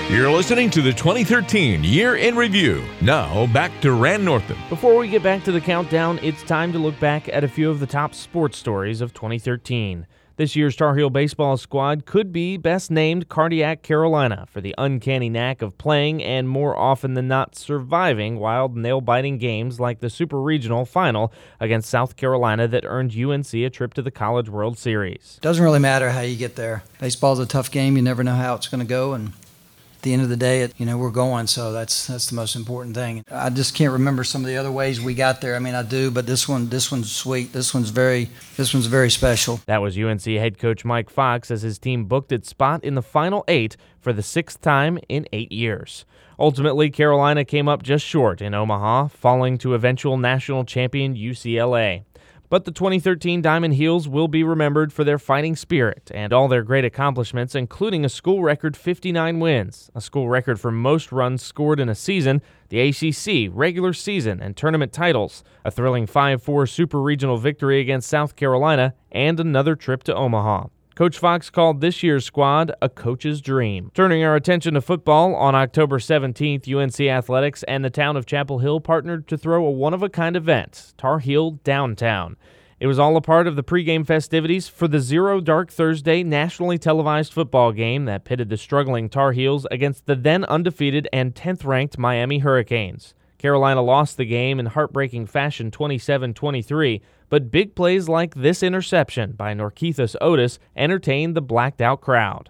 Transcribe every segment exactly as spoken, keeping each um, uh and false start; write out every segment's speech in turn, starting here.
You're listening to the twenty thirteen Year in Review. Now, back to Rand Northam. Before we get back to the countdown, it's time to look back at a few of the top sports stories of twenty thirteen. This year's Tar Heel baseball squad could be best named Cardiac Carolina for the uncanny knack of playing and more often than not surviving wild, nail-biting games like the Super Regional Final against South Carolina that earned U N C a trip to the College World Series. Doesn't really matter how you get there. Baseball's a tough game. You never know how it's going to go, and at the end of the day, it, you know, we're going, so that's that's the most important thing. I just can't remember some of the other ways we got there. I mean, I do, but this one, this one's sweet. This one's very, this one's very special. That was U N C head coach Mike Fox as his team booked its spot in the Final Eight for the sixth time in eight years. Ultimately, Carolina came up just short in Omaha, falling to eventual national champion U C L A. But the twenty thirteen Diamond Heels will be remembered for their fighting spirit and all their great accomplishments, including a school record fifty-nine wins, a school record for most runs scored in a season, the A C C, regular season, and tournament titles, a thrilling five four Super Regional victory against South Carolina, and another trip to Omaha. Coach Fox called this year's squad a coach's dream. Turning our attention to football, on October seventeenth, U N C Athletics and the town of Chapel Hill partnered to throw a one-of-a-kind event, Tar Heel Downtown. It was all a part of the pregame festivities for the Zero Dark Thursday nationally televised football game that pitted the struggling Tar Heels against the then undefeated and tenth-ranked Miami Hurricanes. Carolina lost the game in heartbreaking fashion twenty-seven twenty-three, but big plays like this interception by Norkeithus Otis entertained the blacked-out crowd.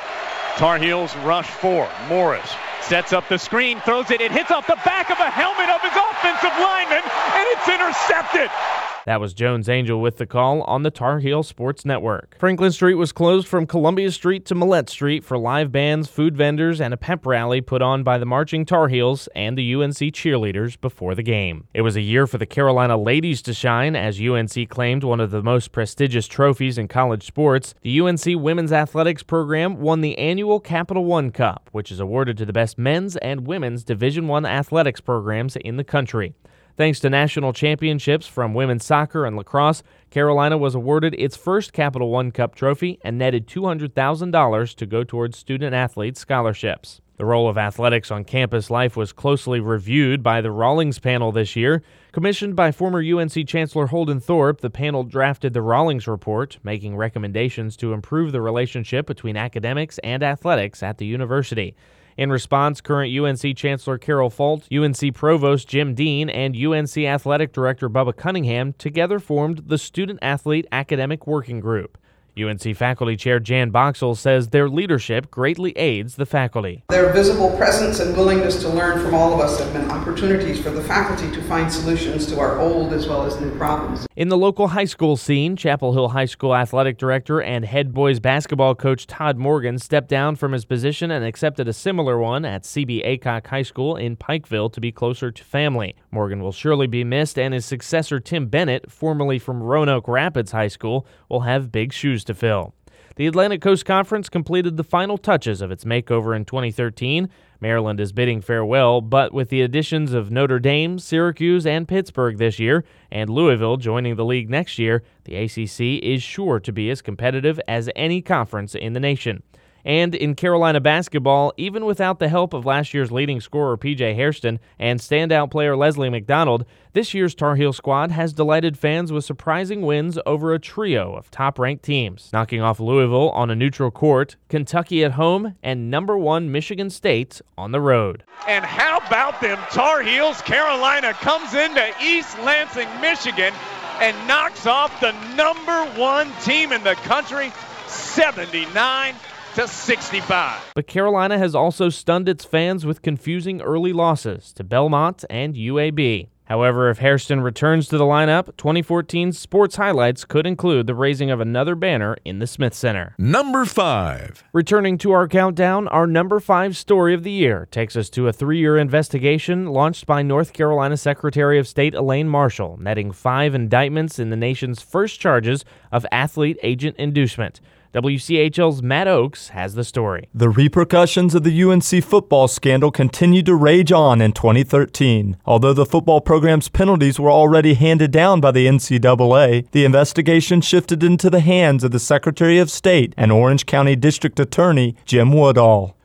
Tar Heels rush four. Morris sets up the screen, throws it, it hits off the back of a helmet of his offensive lineman, and it's intercepted. That was Jones Angel with the call on the Tar Heel Sports Network. Franklin Street was closed from Columbia Street to Millette Street for live bands, food vendors, and a pep rally put on by the marching Tar Heels and the U N C cheerleaders before the game. It was a year for the Carolina ladies to shine as U N C claimed one of the most prestigious trophies in college sports. The U N C women's athletics program won the annual Capital One Cup, which is awarded to the best men's and women's Division I athletics programs in the country. Thanks to national championships from women's soccer and lacrosse, Carolina was awarded its first Capital One Cup trophy and netted two hundred thousand dollars to go towards student-athlete scholarships. The role of athletics on campus life was closely reviewed by the Rawlings panel this year. Commissioned by former U N C Chancellor Holden Thorpe, the panel drafted the Rawlings Report, making recommendations to improve the relationship between academics and athletics at the university. In response, current U N C Chancellor Carol Folt, U N C Provost Jim Dean, and U N C Athletic Director Bubba Cunningham together formed the Student Athlete Academic Working Group. U N C Faculty Chair Jan Boxell says their leadership greatly aids the faculty. Their visible presence and willingness to learn from all of us have been opportunities for the faculty to find solutions to our old as well as new problems. In the local high school scene, Chapel Hill High School Athletic Director and head boys basketball coach Todd Morgan stepped down from his position and accepted a similar one at C B Aycock High School in Pikeville to be closer to family. Morgan will surely be missed, and his successor Tim Bennett, formerly from Roanoke Rapids High School, will have big shoes to fill. The Atlantic Coast Conference completed the final touches of its makeover in twenty thirteen. Maryland is bidding farewell, but with the additions of Notre Dame, Syracuse, and Pittsburgh this year, and Louisville joining the league next year, the A C C is sure to be as competitive as any conference in the nation. And in Carolina basketball, even without the help of last year's leading scorer P J Hairston and standout player Leslie McDonald, this year's Tar Heel squad has delighted fans with surprising wins over a trio of top-ranked teams, knocking off Louisville on a neutral court, Kentucky at home, and number one Michigan State on the road. And how about them Tar Heels? Carolina comes into East Lansing, Michigan, and knocks off the number one team in the country, seventy-nine to sixty-five. But Carolina has also stunned its fans with confusing early losses to Belmont and U A B. However, if Hairston returns to the lineup, twenty fourteen's sports highlights could include the raising of another banner in the Smith Center. Number five. Returning to our countdown, our number five story of the year takes us to a three-year investigation launched by North Carolina Secretary of State Elaine Marshall, netting five indictments in the nation's first charges of athlete agent inducement. W C H L's Matt Oakes has the story. The repercussions of the U N C football scandal continued to rage on in twenty thirteen. Although the football program's penalties were already handed down by the N C double A, the investigation shifted into the hands of the Secretary of State and Orange County District Attorney Jim Woodall.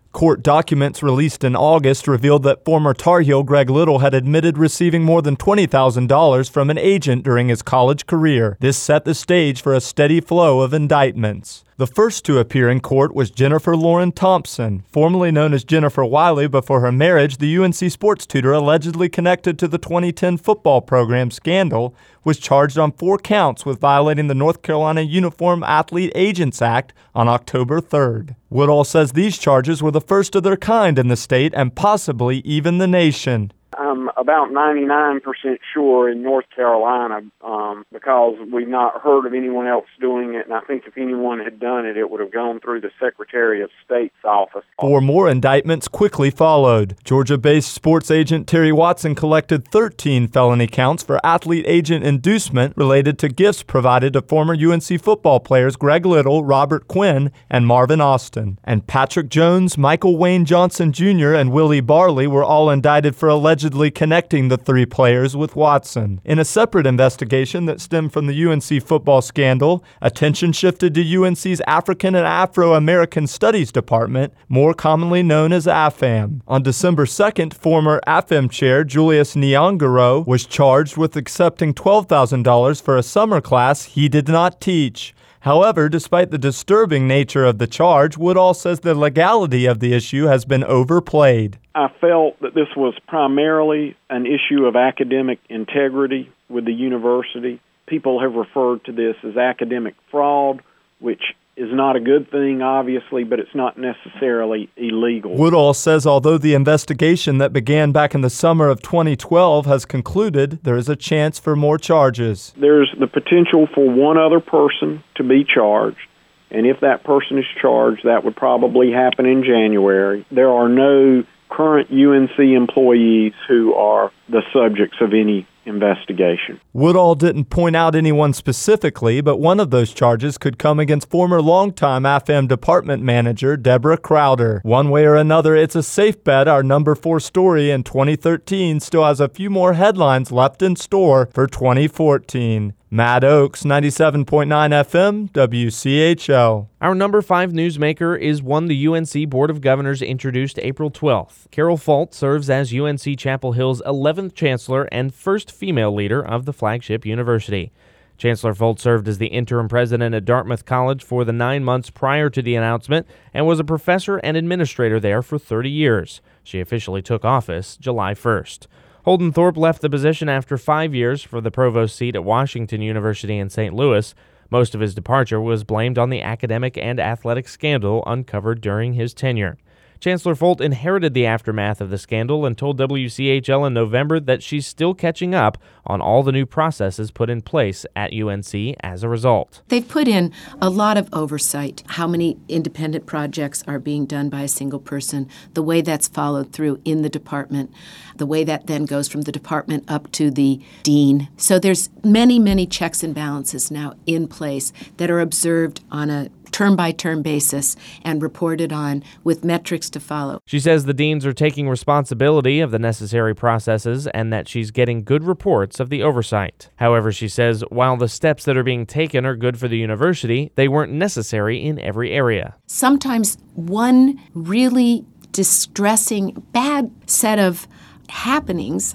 Court documents released in August revealed that former Tar Heel Greg Little had admitted receiving more than twenty thousand dollars from an agent during his college career. This set the stage for a steady flow of indictments. The first to appear in court was Jennifer Lauren Thompson, formerly known as Jennifer Wiley before her marriage. The U N C sports tutor allegedly connected to the twenty ten football program scandal was charged on four counts with violating the North Carolina Uniform Athlete Agents Act on October third. Woodall says these charges were the first of their kind in the state and possibly even the nation. I'm about ninety-nine percent sure in North Carolina um, because we've not heard of anyone else doing it, and I think if anyone had done it, it would have gone through the Secretary of State's office. Four more indictments quickly followed. Georgia-based sports agent Terry Watson collected thirteen felony counts for athlete agent inducement related to gifts provided to former U N C football players Greg Little, Robert Quinn, and Marvin Austin. And Patrick Jones, Michael Wayne Johnson Junior, and Willie Barley were all indicted for allegedly connecting the three players with Watson. In a separate investigation that stemmed from the U N C football scandal, attention shifted to U N C's African and Afro-American Studies Department, more commonly known as A F A M. On December second, former A F A M chair Julius Nyong'oro was charged with accepting twelve thousand dollars for a summer class he did not teach. However, despite the disturbing nature of the charge, Woodall says the legality of the issue has been overplayed. I felt that this was primarily an issue of academic integrity with the university. People have referred to this as academic fraud, which is not a good thing, obviously, but it's not necessarily illegal. Woodall says although the investigation that began back in the summer of twenty twelve has concluded, there is a chance for more charges. There's the potential for one other person to be charged, and if that person is charged, that would probably happen in January. There are no current U N C employees who are the subjects of any investigation. Woodall didn't point out anyone specifically, but one of those charges could come against former longtime A F A M department manager Deborah Crowder. One way or another, it's a safe bet our number four story in twenty thirteen still has a few more headlines left in store for twenty fourteen. Matt Oakes, ninety-seven point nine F M, W C H L. Our number five newsmaker is one the U N C Board of Governors introduced April twelfth. Carol Folt serves as U N C Chapel Hill's eleventh chancellor and first female leader of the flagship university. Chancellor Folt served as the interim president at Dartmouth College for the nine months prior to the announcement and was a professor and administrator there for thirty years. She officially took office July first. Holden Thorpe left the position after five years for the provost seat at Washington University in Saint Louis. Most of his departure was blamed on the academic and athletic scandal uncovered during his tenure. Chancellor Folt inherited the aftermath of the scandal and told W C H L in November that she's still catching up on all the new processes put in place at U N C as a result. They've put in a lot of oversight, how many independent projects are being done by a single person, the way that's followed through in the department, the way that then goes from the department up to the dean. So there's many, many checks and balances now in place that are observed on a term-by-term basis and reported on with metrics to follow. She says the deans are taking responsibility of the necessary processes and that she's getting good reports of the oversight. However, she says while the steps that are being taken are good for the university, they weren't necessary in every area. Sometimes one really distressing, bad set of happenings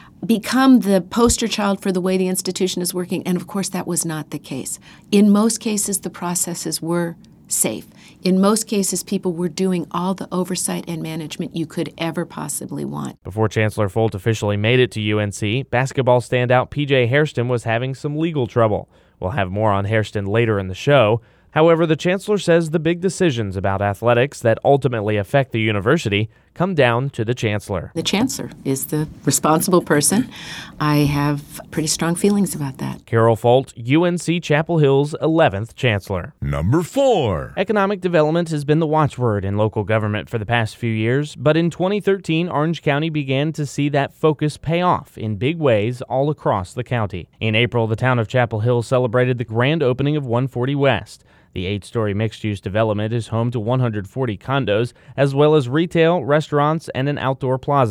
become the poster child for the way the institution is working, and of course that was not the case. In most cases, the processes were safe. In most cases, people were doing all the oversight and management you could ever possibly want. Before Chancellor Folt officially made it to U N C, basketball standout P J Hairston was having some legal trouble. We'll have more on Hairston later in the show. However, the chancellor says the big decisions about athletics that ultimately affect the university come down to the chancellor. The chancellor is the responsible person. I have pretty strong feelings about that. Carol Folt, U N C Chapel Hill's eleventh chancellor. Number four. Economic development has been the watchword in local government for the past few years, but in twenty thirteen, Orange County began to see that focus pay off in big ways all across the county. In April, the town of Chapel Hill celebrated the grand opening of one forty West. The eight-story mixed-use development is home to one hundred forty condos, as well as retail, restaurants, and an outdoor plaza.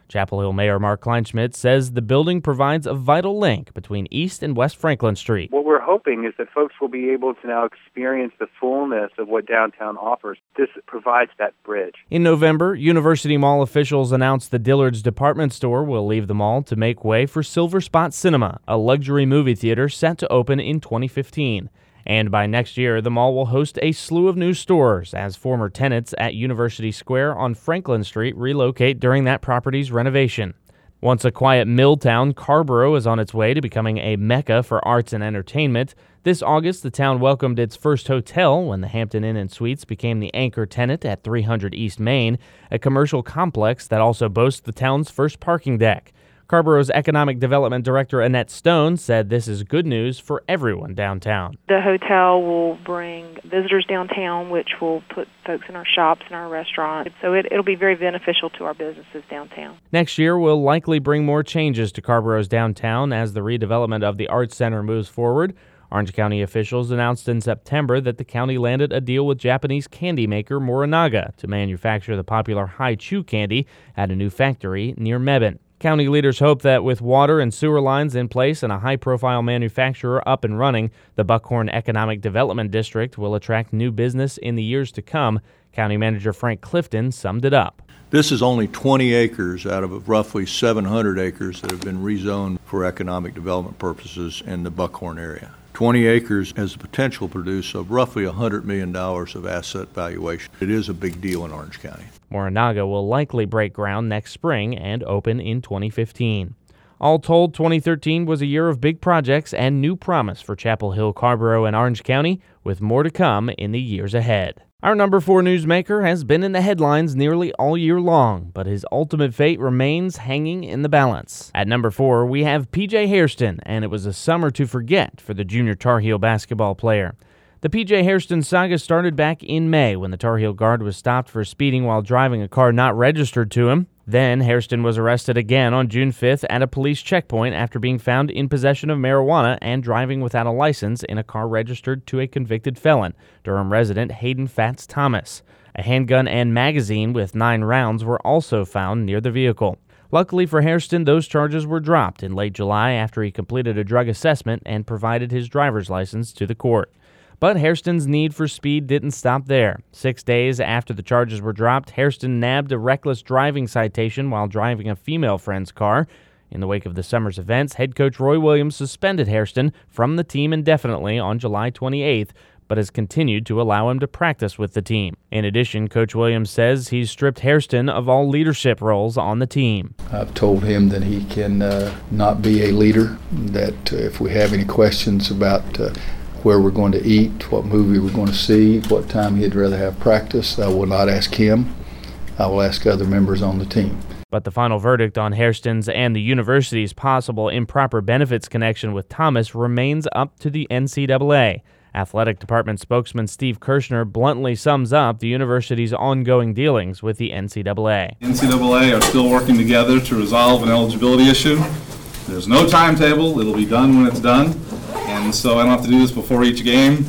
Chapel Hill Mayor Mark Kleinschmidt says the building provides a vital link between East and West Franklin Street. What we're hoping is that folks will be able to now experience the fullness of what downtown offers. This provides that bridge. In November, University Mall officials announced the Dillard's department store will leave the mall to make way for Silver Spot Cinema, a luxury movie theater set to open in twenty fifteen. And by next year, the mall will host a slew of new stores as former tenants at University Square on Franklin Street relocate during that property's renovation. Once a quiet mill town, Carrboro is on its way to becoming a mecca for arts and entertainment. This August, the town welcomed its first hotel when the Hampton Inn and Suites became the anchor tenant at three hundred East Main, a commercial complex that also boasts the town's first parking deck. Carrboro's Economic Development Director Annette Stone said this is good news for everyone downtown. The hotel will bring visitors downtown, which will put folks in our shops and our restaurants. So it, it'll be very beneficial to our businesses downtown. Next year will likely bring more changes to Carrboro's downtown as the redevelopment of the Arts Center moves forward. Orange County officials announced in September that the county landed a deal with Japanese candy maker Morinaga to manufacture the popular Hi-Chew candy at a new factory near Mebane. County leaders hope that with water and sewer lines in place and a high-profile manufacturer up and running, the Buckhorn Economic Development District will attract new business in the years to come. County Manager Frank Clifton summed it up. This is only twenty acres out of roughly seven hundred acres that have been rezoned for economic development purposes in the Buckhorn area. twenty acres has the potential to produce of roughly one hundred million dollars of asset valuation. It is a big deal in Orange County. Morinaga will likely break ground next spring and open in twenty fifteen. All told, twenty thirteen was a year of big projects and new promise for Chapel Hill, Carrboro, and Orange County, with more to come in the years ahead. Our number four newsmaker has been in the headlines nearly all year long, but his ultimate fate remains hanging in the balance. At number four, we have P J Hairston, and it was a summer to forget for the junior Tar Heel basketball player. The P J Hairston saga started back in May when the Tar Heel guard was stopped for speeding while driving a car not registered to him. Then, Hairston was arrested again on June fifth at a police checkpoint after being found in possession of marijuana and driving without a license in a car registered to a convicted felon, Durham resident Hayden Fats Thomas. A handgun and magazine with nine rounds were also found near the vehicle. Luckily for Hairston, those charges were dropped in late July after he completed a drug assessment and provided his driver's license to the court. But Hairston's need for speed didn't stop there. Six days after the charges were dropped, Hairston nabbed a reckless driving citation while driving a female friend's car. In the wake of the summer's events, head coach Roy Williams suspended Hairston from the team indefinitely on July twenty-eighth, but has continued to allow him to practice with the team. In addition, Coach Williams says he's stripped Hairston of all leadership roles on the team. I've told him that he can uh, not be a leader, that uh, if we have any questions about uh, where we're going to eat, what movie we're going to see, what time he'd rather have practice, I will not ask him. I will ask other members on the team. But the final verdict on Hairston's and the university's possible improper benefits connection with Thomas remains up to the N C double A. Athletic Department spokesman Steve Kirshner bluntly sums up the university's ongoing dealings with the N C double A. N C double A are still working together to resolve an eligibility issue. There's no timetable. It'll be done when it's done. And so I don't have to do this before each game.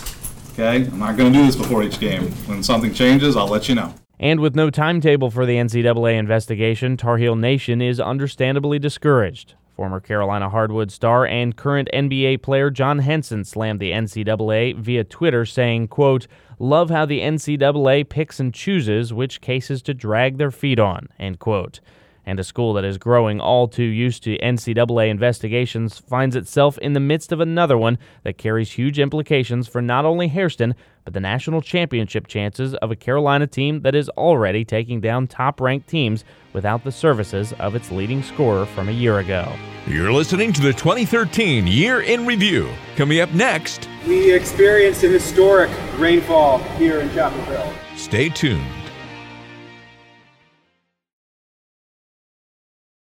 Okay? I'm not going to do this before each game. When something changes, I'll let you know. And with no timetable for the N C double A investigation, Tar Heel Nation is understandably discouraged. Former Carolina Hardwood star and current N B A player John Henson slammed the N C double A via Twitter saying, quote, "Love how the N C double A picks and chooses which cases to drag their feet on," end quote. And a school that is growing all too used to N C double A investigations finds itself in the midst of another one that carries huge implications for not only Hairston, but the national championship chances of a Carolina team that is already taking down top-ranked teams without the services of its leading scorer from a year ago. You're listening to the twenty thirteen Year in Review. Coming up next, we experienced an historic rainfall here in Chapel Hill. Stay tuned.